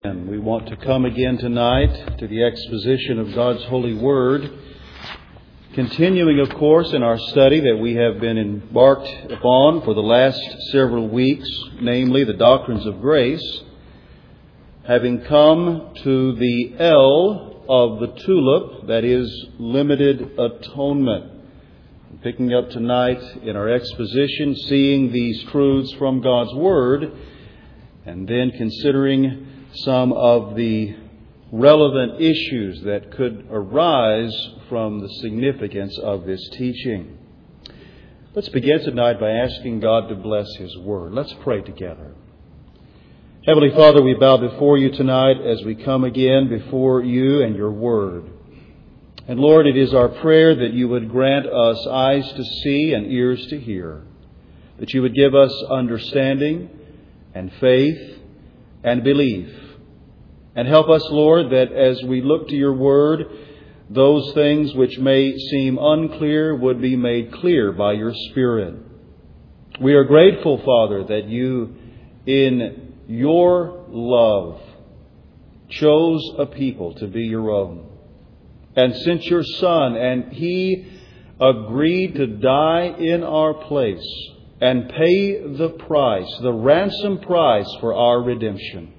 And we want to come again tonight to the exposition of God's holy word, continuing, of course, in our study that we have been embarked upon for the last several weeks, namely the doctrines of grace, having come to the L of the tulip, that is, limited atonement. Picking up tonight in our exposition, seeing these truths from God's word, and then considering some of the relevant issues that could arise from the significance of this teaching. Let's begin tonight by asking God to bless His Word. Let's pray together. Heavenly Father, we bow before You tonight as we come again before You and Your Word. And Lord, it is our prayer that You would grant us eyes to see and ears to hear, that You would give us understanding and faith and belief. And help us, Lord, that as we look to Your Word, those things which may seem unclear would be made clear by Your Spirit. We are grateful, Father, that You, in Your love, chose a people to be Your own, and sent Your Son, and He agreed to die in our place and pay the price, the ransom price for our redemption.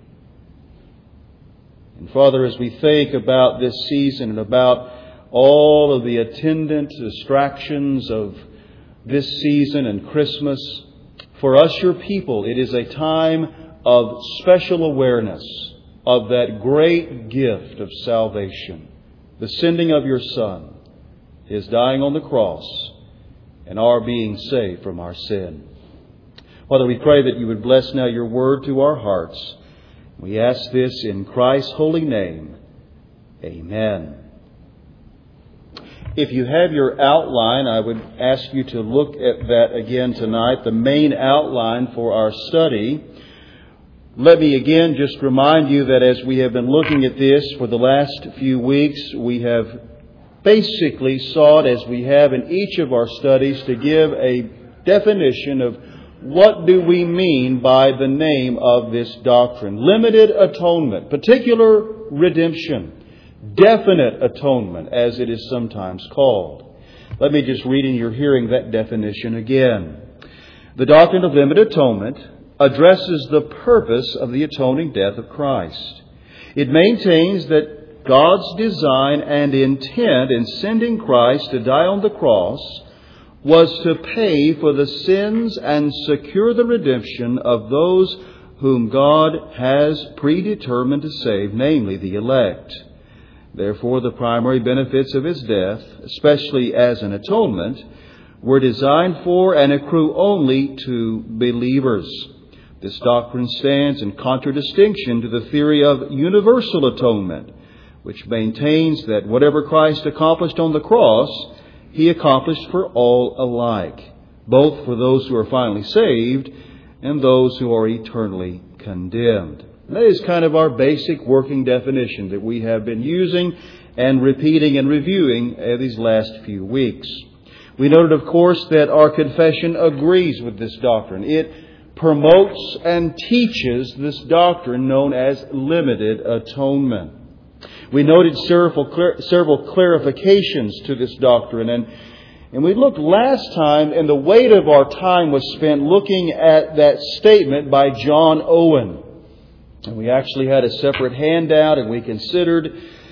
And Father, as we think about this season and about all of the attendant distractions of this season and Christmas, for us, Your people, it is a time of special awareness of that great gift of salvation, the sending of Your Son, His dying on the cross, and our being saved from our sin. Father, we pray that You would bless now Your Word to our hearts. We ask this in Christ's holy name. Amen. If you have your outline, I would ask you to look at that again tonight, the main outline for our study. Let me again just remind you that as we have been looking at this for the last few weeks, we have basically sought, as we have in each of our studies, to give a definition of what do we mean by the name of this doctrine? Limited atonement, particular redemption, definite atonement, as it is sometimes called. Let me just read in your hearing that definition again. The doctrine of limited atonement addresses the purpose of the atoning death of Christ. It maintains that God's design and intent in sending Christ to die on the cross was to pay for the sins and secure the redemption of those whom God has predetermined to save, namely the elect. Therefore, the primary benefits of His death, especially as an atonement, were designed for and accrue only to believers. This doctrine stands in contradistinction to the theory of universal atonement, which maintains that whatever Christ accomplished on the cross, He accomplished for all alike, both for those who are finally saved and those who are eternally condemned. And that is kind of our basic working definition that we have been using and repeating and reviewing these last few weeks. We noted, of course, that our confession agrees with this doctrine. It promotes and teaches this doctrine known as limited atonement. We noted several clarifications to this doctrine, and we looked last time, and the weight of our time was spent looking at that statement by John Owen. And we actually had a separate handout, and we considered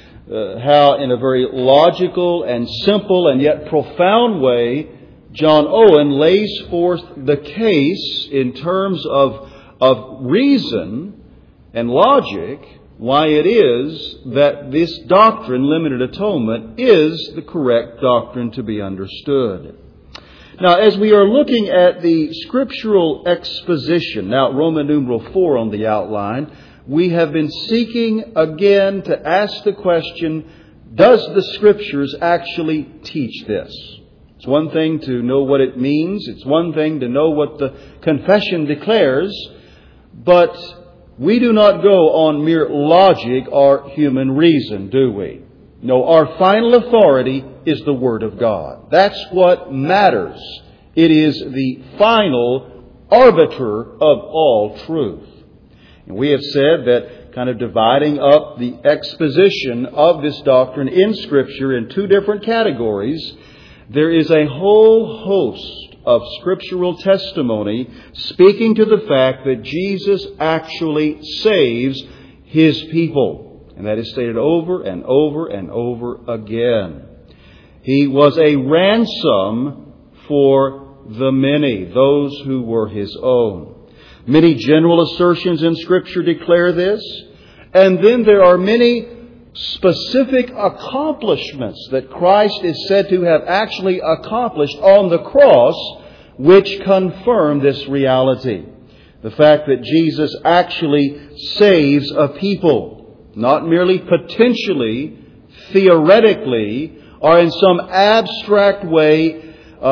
how in a very logical and simple and yet profound way, John Owen lays forth the case in terms of reason and logic, why it is that this doctrine, limited atonement, is the correct doctrine to be understood. Now, as we are looking at the scriptural exposition, now Roman numeral 4 on the outline, we have been seeking again to ask the question, does the Scriptures actually teach this? It's one thing to know what it means. It's one thing to know what the confession declares, but we do not go on mere logic or human reason, do we? No, our final authority is the Word of God. That's what matters. It is the final arbiter of all truth. And we have said that kind of dividing up the exposition of this doctrine in Scripture in two different categories, there is a whole host of scriptural testimony speaking to the fact that Jesus actually saves His people. And that is stated over and over and over again. He was a ransom for the many, those who were His own. Many general assertions in Scripture declare this. And then there are many specific accomplishments that Christ is said to have actually accomplished on the cross, which confirm this reality. The fact that Jesus actually saves a people, not merely potentially, theoretically, or in some abstract way,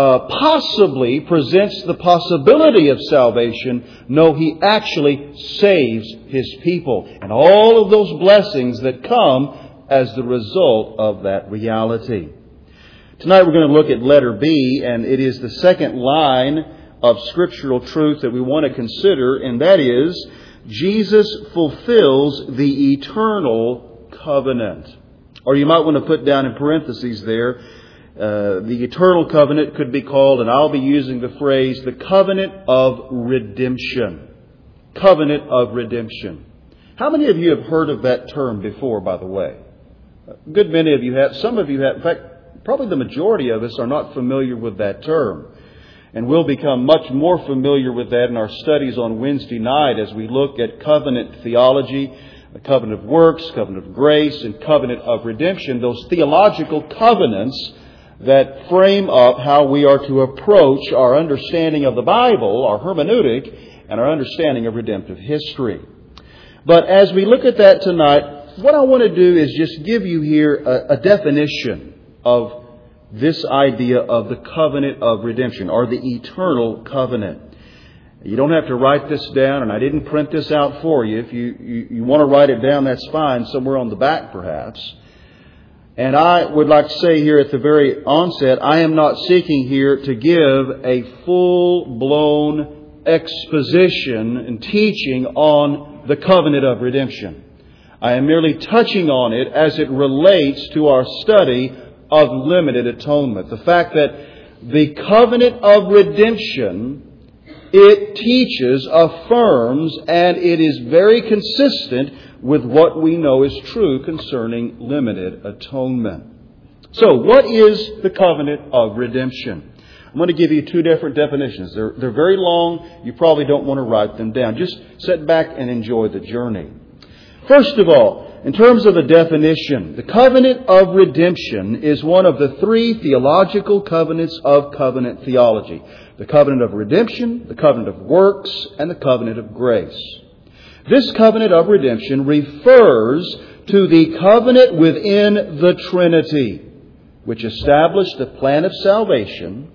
possibly presents the possibility of salvation. No, He actually saves His people. And all of those blessings that come as the result of that reality. Tonight we're going to look at letter B, and it is the second line of scriptural truth that we want to consider, and that is, Jesus fulfills the eternal covenant. Or you might want to put down in parentheses there, the eternal covenant could be called, and I'll be using the phrase, the covenant of redemption. Covenant of redemption. How many of you have heard of that term before, by the way? A good many of you have. Some of you have. In fact, probably the majority of us are not familiar with that term. And we'll become much more familiar with that in our studies on Wednesday night as we look at covenant theology, the covenant of works, covenant of grace, and covenant of redemption. Those theological covenants that frame up how we are to approach our understanding of the Bible, our hermeneutic, and our understanding of redemptive history. But as we look at that tonight, what I want to do is just give you here a definition of this idea of the covenant of redemption, or the eternal covenant. You don't have to write this down, and I didn't print this out for you. If you want to write it down, that's fine, somewhere on the back perhaps. And I would like to say here at the very onset, I am not seeking here to give a full-blown exposition and teaching on the covenant of redemption. I am merely touching on it as it relates to our study of limited atonement. The fact that the covenant of redemption, it teaches, affirms, and it is very consistent with what we know is true concerning limited atonement. So, what is the covenant of redemption? I'm going to give you two different definitions. They're very long. You probably don't want to write them down. Just sit back and enjoy the journey. First of all, in terms of a definition, the covenant of redemption is one of the three theological covenants of covenant theology. The covenant of redemption, the covenant of works, and the covenant of grace. This covenant of redemption refers to the covenant within the Trinity, which established the plan of salvation.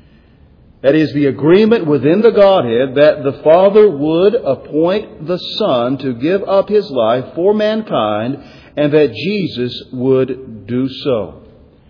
That is, the agreement within the Godhead that the Father would appoint the Son to give up His life for mankind, and that Jesus would do so.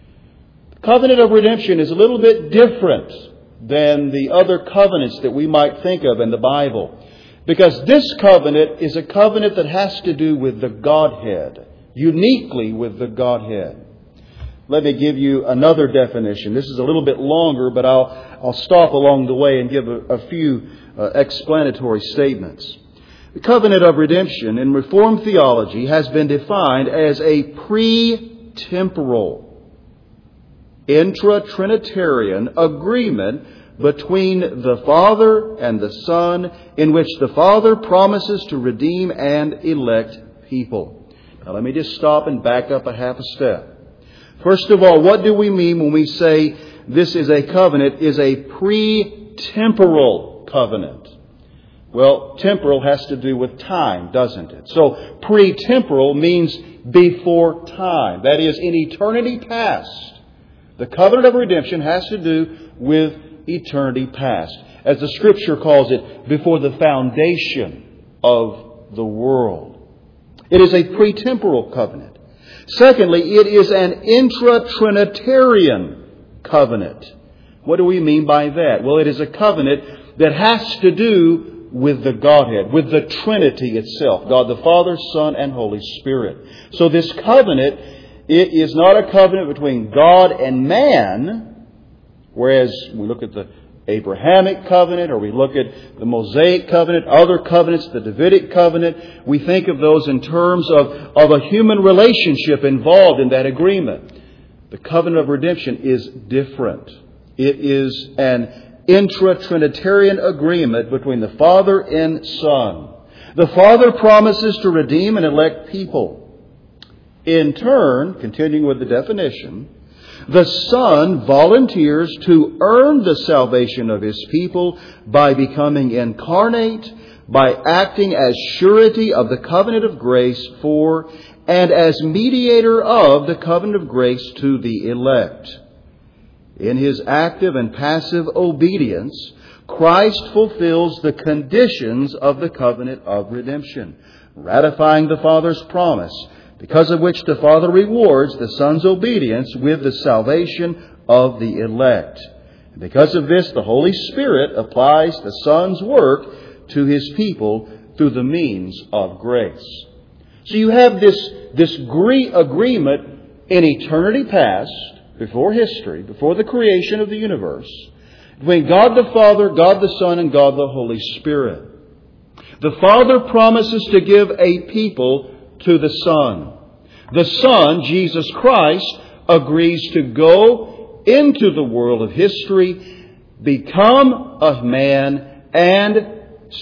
The covenant of redemption is a little bit different than the other covenants that we might think of in the Bible, because this covenant is a covenant that has to do with the Godhead, uniquely with the Godhead. Let me give you another definition. This is a little bit longer, but I'll stop along the way and give a few explanatory statements. The covenant of redemption in Reformed theology has been defined as a pre-temporal, intra-Trinitarian agreement between the Father and the Son, in which the Father promises to redeem and elect people. Now let me just stop and back up a half a step. First of all, what do we mean when we say this is a covenant, is a pre-temporal covenant? Well, temporal has to do with time, doesn't it? So, pre-temporal means before time. That is, in eternity past. The covenant of redemption has to do with eternity past. As the Scripture calls it, before the foundation of the world. It is a pre-temporal covenant. Secondly, it is an intra-Trinitarian covenant. What do we mean by that? Well, it is a covenant that has to do with the Godhead, with the Trinity itself, God the Father, Son, and Holy Spirit. So this covenant, it is not a covenant between God and man, whereas we look at the Abrahamic covenant, or we look at the Mosaic covenant, other covenants, the Davidic covenant, we think of those in terms of a human relationship involved in that agreement. The covenant of redemption is different. It is an intra-Trinitarian agreement between the Father and Son. The Father promises to redeem and elect people. In turn, continuing with the definition, the Son volunteers to earn the salvation of His people by becoming incarnate, by acting as surety of the covenant of grace for and as mediator of the covenant of grace to the elect. In His active and passive obedience, Christ fulfills the conditions of the covenant of redemption, ratifying the Father's promise, because of which the Father rewards the Son's obedience with the salvation of the elect. And because of this, the Holy Spirit applies the Son's work to His people through the means of grace. So you have this agreement in eternity past, before history, before the creation of the universe, between God the Father, God the Son, and God the Holy Spirit. The Father promises to give a people to the Son. The Son, Jesus Christ, agrees to go into the world of history, become a man, and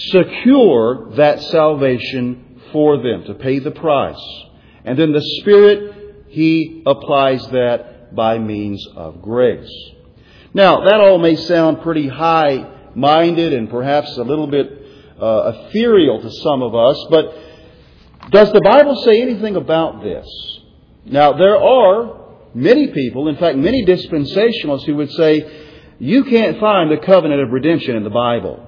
secure that salvation for them, to pay the price. And then the Spirit, He applies that by means of grace. Now, that all may sound pretty high-minded and perhaps a little bit ethereal to some of us, but does the Bible say anything about this? Now, there are many people, in fact, many dispensationalists who would say, you can't find the covenant of redemption in the Bible.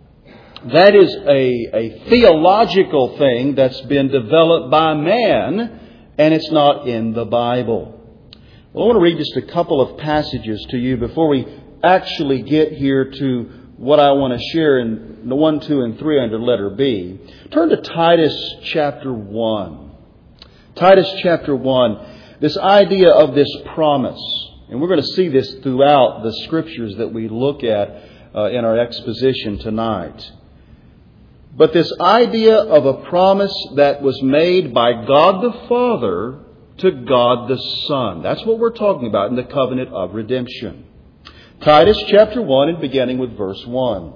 That is a theological thing that's been developed by man, and it's not in the Bible. Well, I want to read just a couple of passages to you before we actually get here to what I want to share in the 1, 2, and 3 under letter B. Turn to Titus chapter 1. Titus chapter 1. This idea of this promise. And we're going to see this throughout the scriptures that we look at in our exposition tonight. But this idea of a promise that was made by God the Father to God the Son. That's what we're talking about in the covenant of redemption. Titus chapter 1 and beginning with verse 1.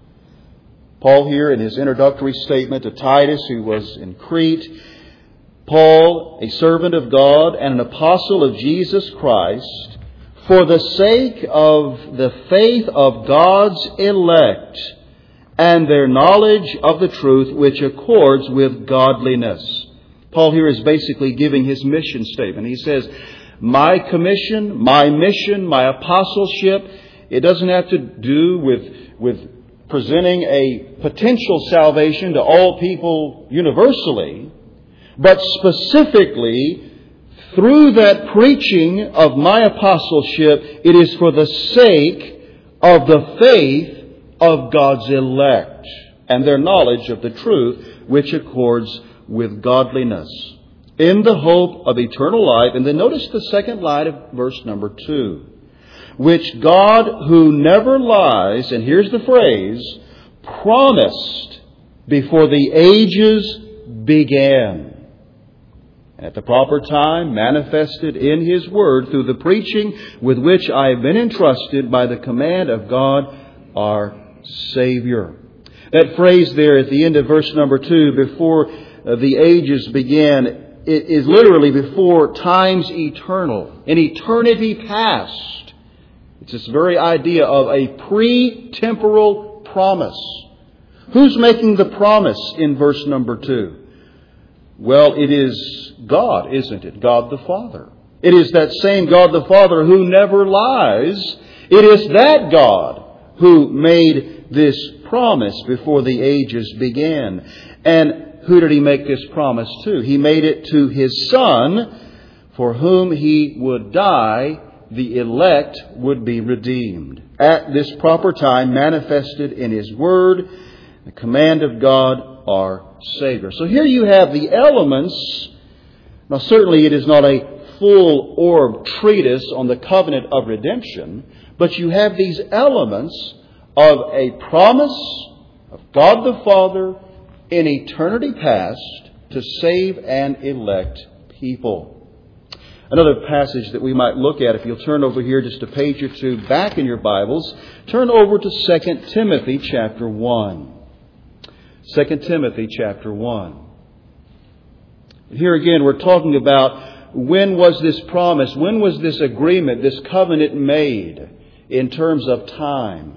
Paul here in his introductory statement to Titus, who was in Crete, Paul, a servant of God and an apostle of Jesus Christ, for the sake of the faith of God's elect and their knowledge of the truth which accords with godliness. With here is basically giving his mission statement. He says, my commission, my mission, my apostleship, it doesn't have to do with presenting a potential salvation to all people universally, but specifically through that preaching of my apostleship, it is for the sake of the faith of God's elect and their knowledge of the truth which accords with godliness, in the hope of eternal life. And then notice the second line of verse number 2. Which God, who never lies, and here's the phrase, promised before the ages began. At the proper time, manifested in His Word through the preaching with which I have been entrusted by the command of God our Savior. That phrase there at the end of verse number 2, before the ages began, it is literally before times eternal, in eternity past. It's this very idea of a pre-temporal promise. Who's making the promise in verse number 2? Well, it is God, isn't it? God the Father. It is that same God the Father who never lies. It is that God who made this promise before the ages began. And who did He make this promise to? He made it to His Son, for whom He would die, the elect would be redeemed. At this proper time, manifested in His Word, the command of God, our Savior. So here you have the elements. Now certainly it is not a full-orbed treatise on the covenant of redemption, but you have these elements of a promise of God the Father in eternity past to save and elect people. Another passage that we might look at, if you'll turn over here just a page or two back in your Bibles, turn over to 2 Timothy chapter 1. 2 Timothy chapter 1. Here again we're talking about when was this promise, when was this agreement, this covenant made in terms of time.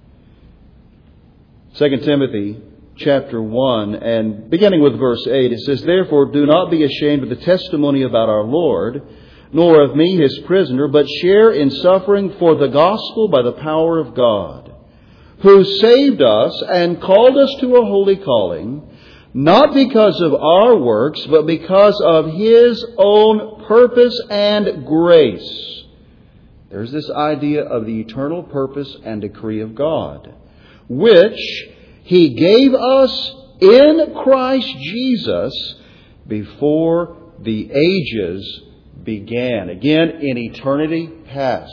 2 Timothy chapter 1 and beginning with verse 8, it says, "Therefore do not be ashamed of the testimony about our Lord, nor of me his prisoner, but share in suffering for the gospel by the power of God, who saved us and called us to a holy calling, not because of our works, but because of his own purpose and grace." There's this idea of the eternal purpose and decree of God, which he gave us in Christ Jesus before the ages began. Again, in eternity past.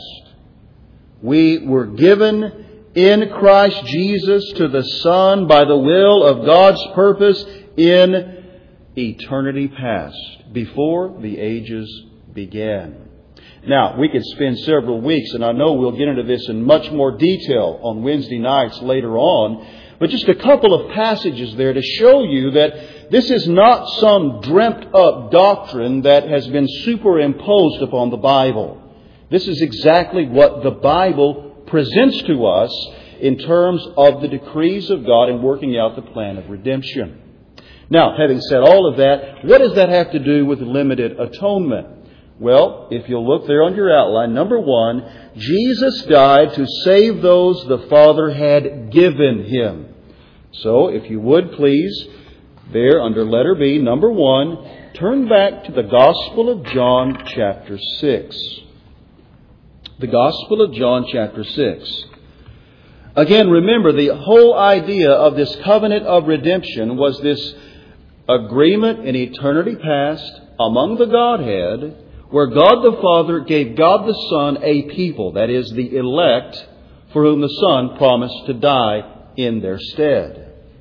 We were given in Christ Jesus to the Son by the will of God's purpose in eternity past, before the ages began. Now, we could spend several weeks, and I know we'll get into this in much more detail on Wednesday nights later on, but just a couple of passages there to show you that this is not some dreamt up doctrine that has been superimposed upon the Bible. This is exactly what the Bible presents to us in terms of the decrees of God in working out the plan of redemption. Now, having said all of that, what does that have to do with limited atonement? Well, if you'll look there on your outline, number one, Jesus died to save those the Father had given Him. So, if you would please, there under letter B, number one, turn back to the Gospel of John chapter 6. The Gospel of John chapter 6. Again, remember, the whole idea of this covenant of redemption was this agreement in eternity past among the Godhead, where God the Father gave God the Son a people, that is, the elect, for whom the Son promised to die in their stead.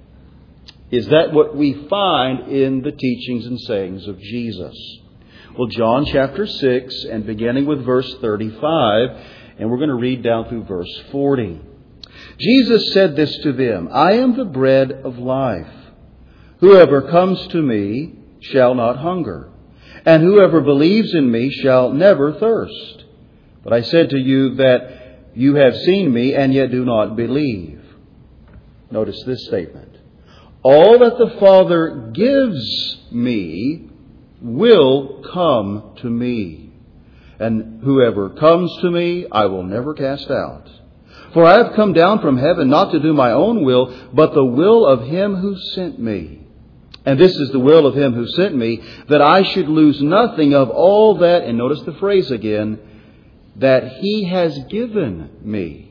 Is that what we find in the teachings and sayings of Jesus? Well, John chapter 6, and beginning with verse 35, and we're going to read down through verse 40. Jesus said this to them, "I am the bread of life. Whoever comes to me shall not hunger, and whoever believes in me shall never thirst. But I said to you that you have seen me and yet do not believe." Notice this statement. "All that the Father gives me will come to me, and whoever comes to me I will never cast out. For I have come down from heaven not to do my own will, but the will of Him who sent me. And this is the will of Him who sent me, that I should lose nothing of all that," and notice the phrase again, "that He has given me.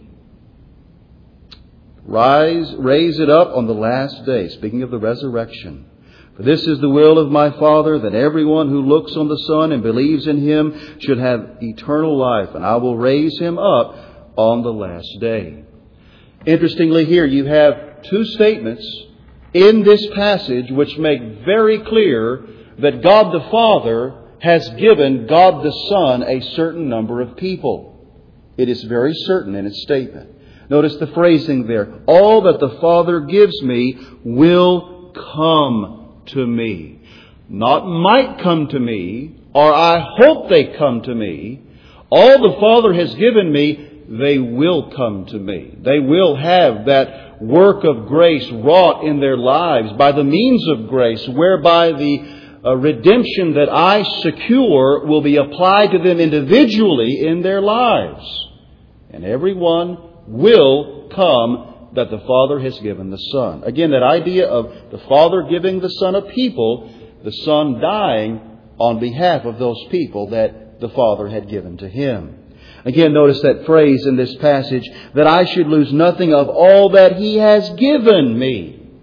Raise it up on the last day," speaking of the resurrection. "For this is the will of my Father, that everyone who looks on the Son and believes in Him should have eternal life, and I will raise him up on the last day." Interestingly, here you have two statements in this passage which make very clear that God the Father has given God the Son a certain number of people. It is very certain in its statement. Notice the phrasing there. "All that the Father gives me will come to me." Not might come to me, or I hope they come to me. All the Father has given me, they will come to me. They will have that work of grace wrought in their lives by the means of grace, whereby the redemption that I secure will be applied to them individually in their lives. And everyone will come that the Father has given the Son. Again, that idea of the Father giving the Son a people, the Son dying on behalf of those people that the Father had given to Him. Again, notice that phrase in this passage, that I should lose nothing of all that He has given me.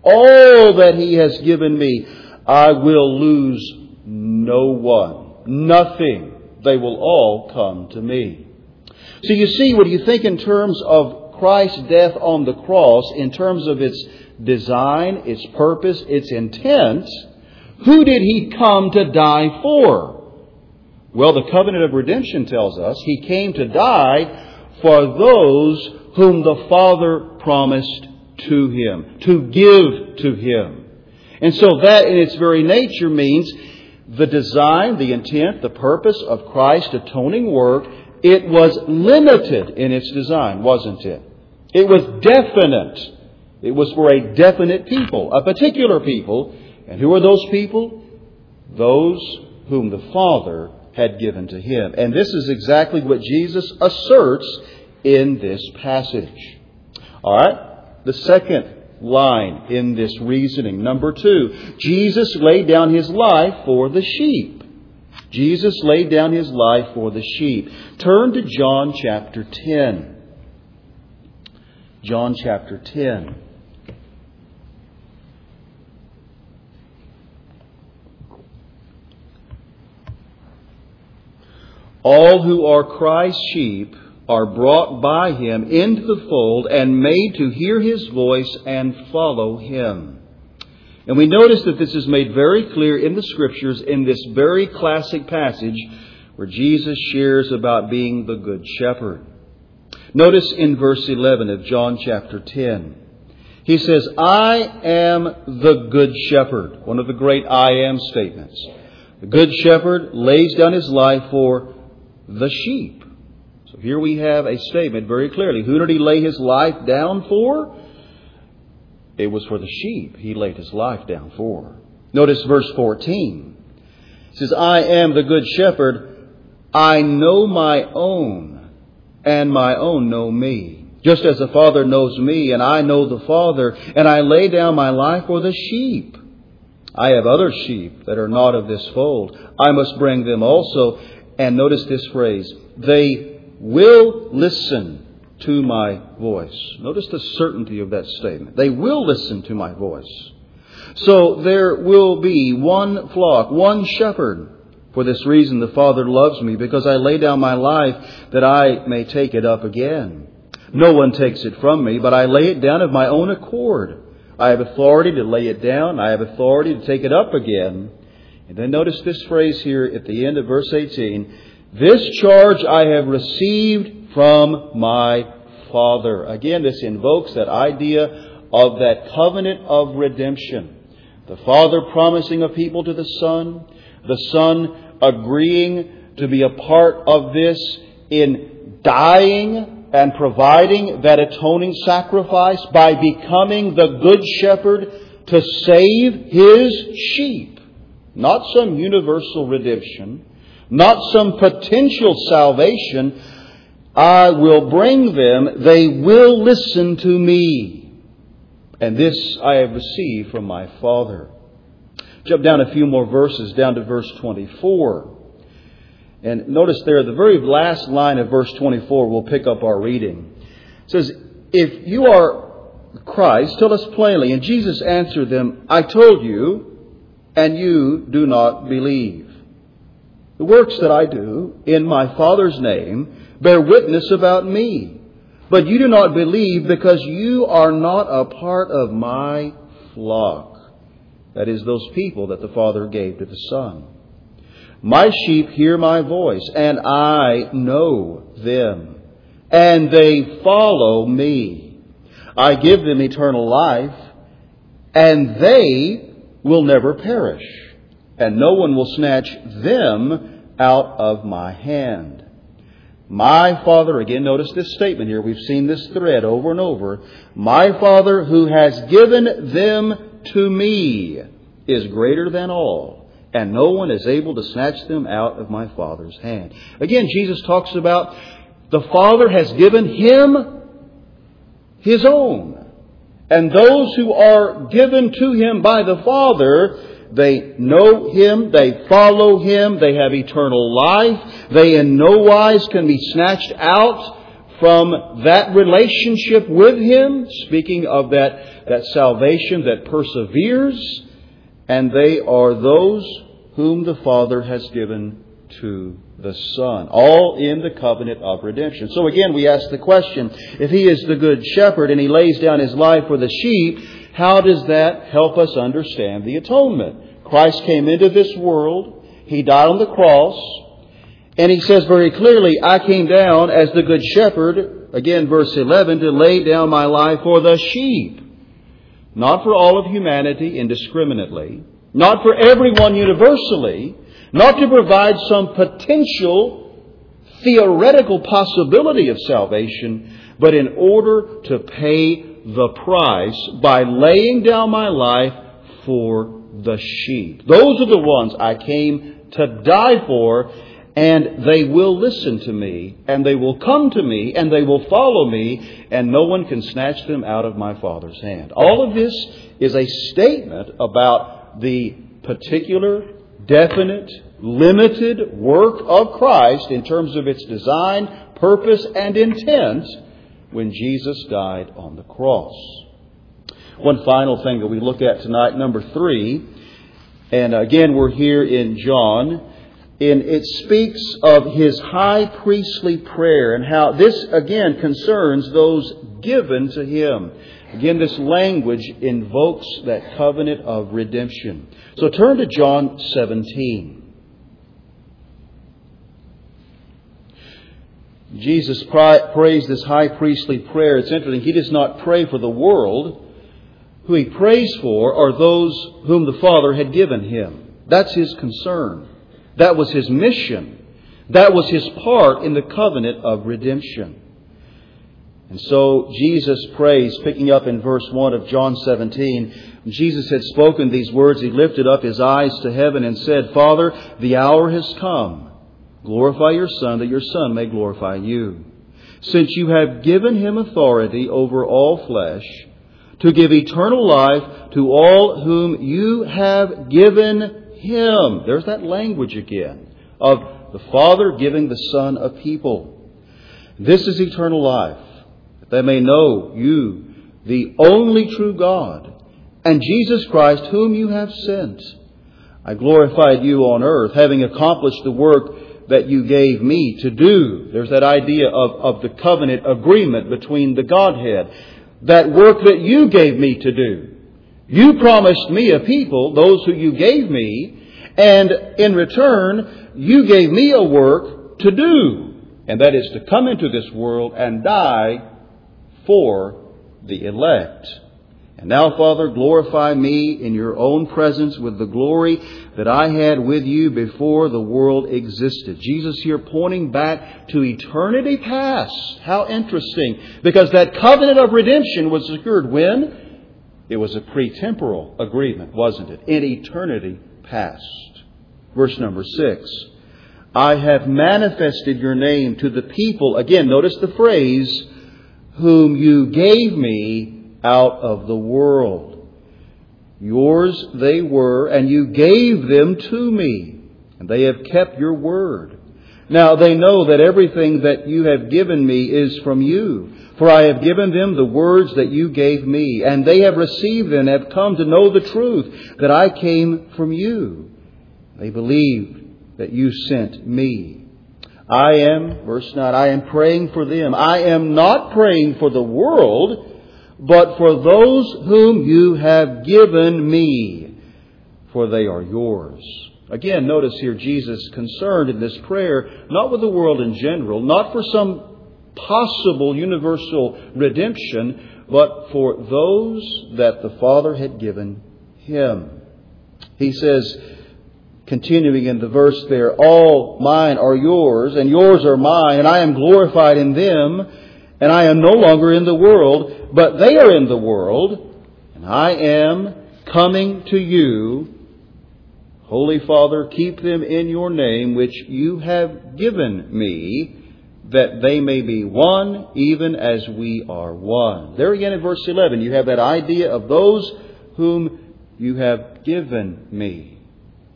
all that He has given me. I will lose no one, nothing. They will all come to me. So you see, when you think in terms of Christ's death on the cross, in terms of its design, its purpose, its intent, who did He come to die for? Well, the covenant of redemption tells us He came to die for those whom the Father promised to Him, to give to Him. And so that in its very nature means the design, the intent, the purpose of Christ's atoning work, it was limited in its design, wasn't it? It was definite. It was for a definite people, a particular people. And who are those people? Those whom the Father had given to Him. And this is exactly what Jesus asserts in this passage. All right? The second line in this reasoning. Number 2, Jesus laid down His life for the sheep. Jesus laid down His life for the sheep. Turn to John chapter 10. John chapter 10. All who are Christ's sheep are brought by Him into the fold and made to hear His voice and follow Him. And we notice that this is made very clear in the Scriptures in this very classic passage where Jesus shares about being the Good Shepherd. Notice in verse 11 of John chapter 10. He says, I am the Good Shepherd. One of the great I am statements. The Good Shepherd lays down His life for the sheep. So here we have a statement very clearly. Who did He lay His life down for? It was for the sheep He laid His life down for. Notice verse 14. It says, I am the Good Shepherd. I know my own, and my own know me. Just as the Father knows me, and I know the Father, and I lay down my life for the sheep. I have other sheep that are not of this fold. I must bring them also. And notice this phrase, they will listen to my voice. Notice the certainty of that statement. They will listen to my voice. So there will be one flock, one shepherd. For this reason the Father loves me, because I lay down my life that I may take it up again. No one takes it from me, but I lay it down of my own accord. I have authority to lay it down. I have authority to take it up again. And then notice this phrase here at the end of verse 18. This charge I have received from my Father. Again, this invokes that idea of that covenant of redemption. The Father promising a people to the Son. The Son agreeing to be a part of this in dying and providing that atoning sacrifice by becoming the Good Shepherd to save His sheep. Not some universal redemption, not some potential salvation. I will bring them. They will listen to me. And this I have received from my Father. Jump down a few more verses, down to verse 24. And notice there, the very last line of verse 24, we'll pick up our reading. It says, if you are Christ, tell us plainly. And Jesus answered them, I told you, and you do not believe. The works that I do in my Father's name bear witness about me. But you do not believe because you are not a part of my flock. That is, those people that the Father gave to the Son. My sheep hear my voice, and I know them, and they follow me. I give them eternal life, and they will never perish, and no one will snatch them out of my hand. My Father, again, notice this statement here. We've seen this thread over and over. My Father who has given them to me is greater than all, and no one is able to snatch them out of my Father's hand. Again, Jesus talks about the Father has given Him His own. And those who are given to Him by the Father, they know Him, they follow Him, they have eternal life. They in no wise can be snatched out from that relationship with Him, speaking of that salvation that perseveres, and they are those whom the Father has given to the Son, all in the covenant of redemption. So again, we ask the question, if He is the Good Shepherd and He lays down His life for the sheep, how does that help us understand the atonement? Christ came into this world, He died on the cross, and He says very clearly, I came down as the Good Shepherd, again verse 11, to lay down my life for the sheep. Not for all of humanity indiscriminately, not for everyone universally, not to provide some potential theoretical possibility of salvation, but in order to pay the price by laying down my life for the sheep. Those are the ones I came to die for, and they will listen to me, and they will come to me, and they will follow me, and no one can snatch them out of my Father's hand. All of this is a statement about the particular, definite, limited work of Christ in terms of its design, purpose, and intent when Jesus died on the cross. One final thing that we look at tonight, number 3, and again we're here in John, and it speaks of His high priestly prayer and how this again concerns those given to Him. Again, this language invokes that covenant of redemption. So turn to John 17. Jesus prays this high priestly prayer. It's interesting. He does not pray for the world. Who He prays for are those whom the Father had given Him. That's His concern. That was His mission. That was His part in the covenant of redemption. And so Jesus prays, picking up in verse 1 of John 17, when Jesus had spoken these words, He lifted up His eyes to heaven and said, Father, the hour has come. Glorify your Son, that your Son may glorify you. Since you have given Him authority over all flesh, to give eternal life to all whom you have given Him. There's that language again of the Father giving the Son a people. This is eternal life, that they may know you, the only true God, and Jesus Christ, whom you have sent. I glorified you on earth, having accomplished the work that you gave me to do. There's that idea of the covenant agreement between the Godhead. That work that you gave me to do. You promised me a people, those who you gave me, and in return, you gave me a work to do. And that is to come into this world and die for the elect. And now, Father, glorify me in your own presence with the glory that I had with you before the world existed. Jesus here pointing back to eternity past. How interesting. Because that covenant of redemption was secured when? It was a pre-temporal agreement, wasn't it? In eternity past. Verse number 6. I have manifested your name to the people. Again, notice the phrase, whom you gave me out of the world. Yours they were, and you gave them to me, and they have kept your word. Now they know that everything that you have given me is from you, for I have given them the words that you gave me, and they have received and have come to know the truth, that I came from you. They believed that you sent me. Verse 9, I am praying for them. I am not praying for the world, but for those whom you have given me, for they are yours. Again, notice here Jesus concerned in this prayer, not with the world in general, not for some possible universal redemption, but for those that the Father had given Him. He says, continuing in the verse there, all mine are yours, and yours are mine, and I am glorified in them, and I am no longer in the world, but they are in the world, and I am coming to you. Holy Father, keep them in your name, which you have given me, that they may be one, even as we are one. There again in verse 11, you have that idea of those whom you have given me.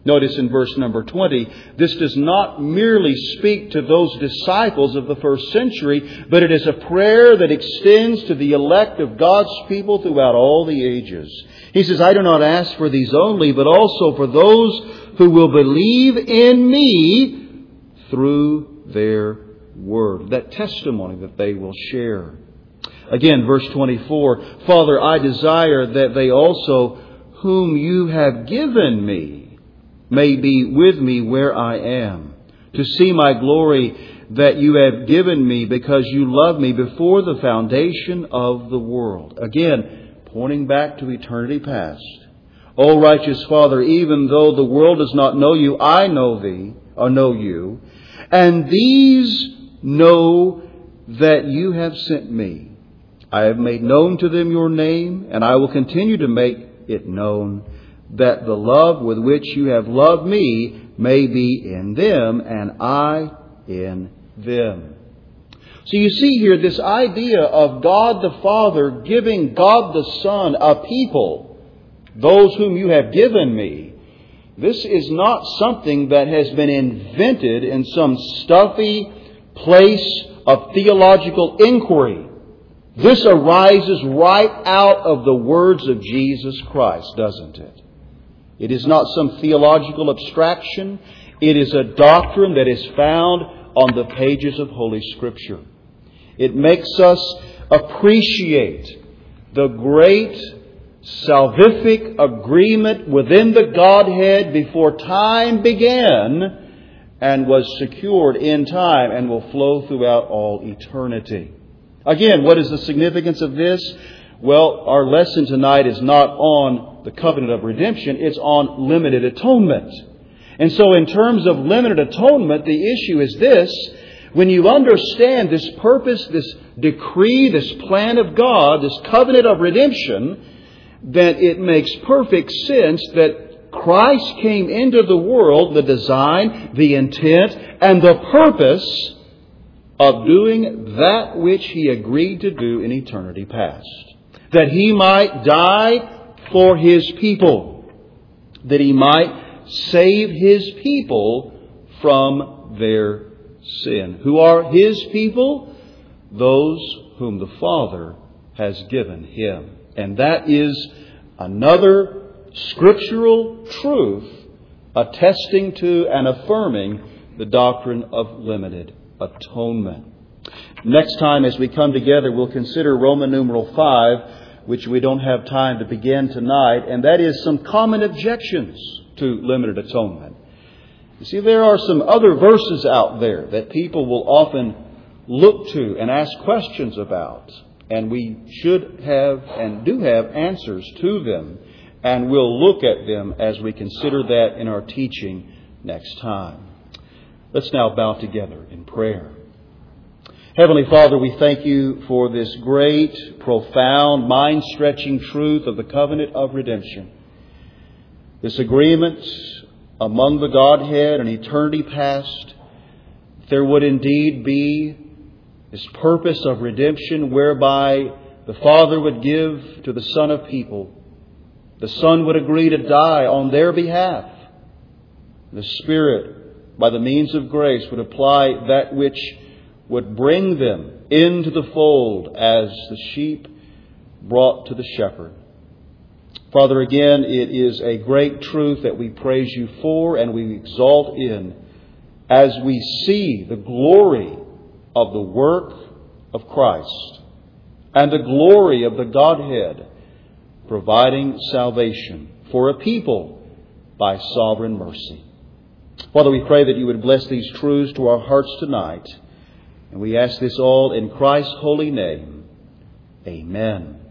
Notice in verse number 20, this does not merely speak to those disciples of the first century, but it is a prayer that extends to the elect of God's people throughout all the ages. He says, I do not ask for these only, but also for those who will believe in me through their word. That testimony that they will share. Again, verse 24, Father, I desire that they also, whom you have given me, may be with me where I am, to see my glory that you have given me because you loved me before the foundation of the world. Again, pointing back to eternity past. O righteous Father, even though the world does not know you, I know thee, or know you, and these know that you have sent me. I have made known to them your name, and I will continue to make it known, that the love with which you have loved me may be in them and I in them. So you see here this idea of God the Father giving God the Son a people, those whom you have given me. This is not something that has been invented in some stuffy place of theological inquiry. This arises right out of the words of Jesus Christ, doesn't it? It is not some theological abstraction. It is a doctrine that is found on the pages of Holy Scripture. It makes us appreciate the great salvific agreement within the Godhead before time began and was secured in time and will flow throughout all eternity. Again, what is the significance of this? Well, our lesson tonight is not on the covenant of redemption. It's on limited atonement. And so in terms of limited atonement, the issue is this. When you understand this purpose, this decree, this plan of God, this covenant of redemption, then it makes perfect sense that Christ came into the world, the design, the intent, and the purpose of doing that which He agreed to do in eternity past. That He might die for His people. That He might save His people from their sin. Who are His people? Those whom the Father has given Him. And that is another scriptural truth attesting to and affirming the doctrine of limited atonement. Next time as we come together, we'll consider Roman numeral 5, which we don't have time to begin tonight, and that is some common objections to limited atonement. You see, there are some other verses out there that people will often look to and ask questions about, and we should have and do have answers to them, and we'll look at them as we consider that in our teaching next time. Let's now bow together in prayer. Heavenly Father, we thank You for this great, profound, mind-stretching truth of the covenant of redemption. This agreement among the Godhead in eternity past, there would indeed be this purpose of redemption whereby the Father would give to the Son of people. The Son would agree to die on their behalf. The Spirit, by the means of grace, would apply that which would bring them into the fold as the sheep brought to the shepherd. Father, again, it is a great truth that we praise You for and we exalt in as we see the glory of the work of Christ and the glory of the Godhead providing salvation for a people by sovereign mercy. Father, we pray that You would bless these truths to our hearts tonight. And we ask this all in Christ's holy name. Amen.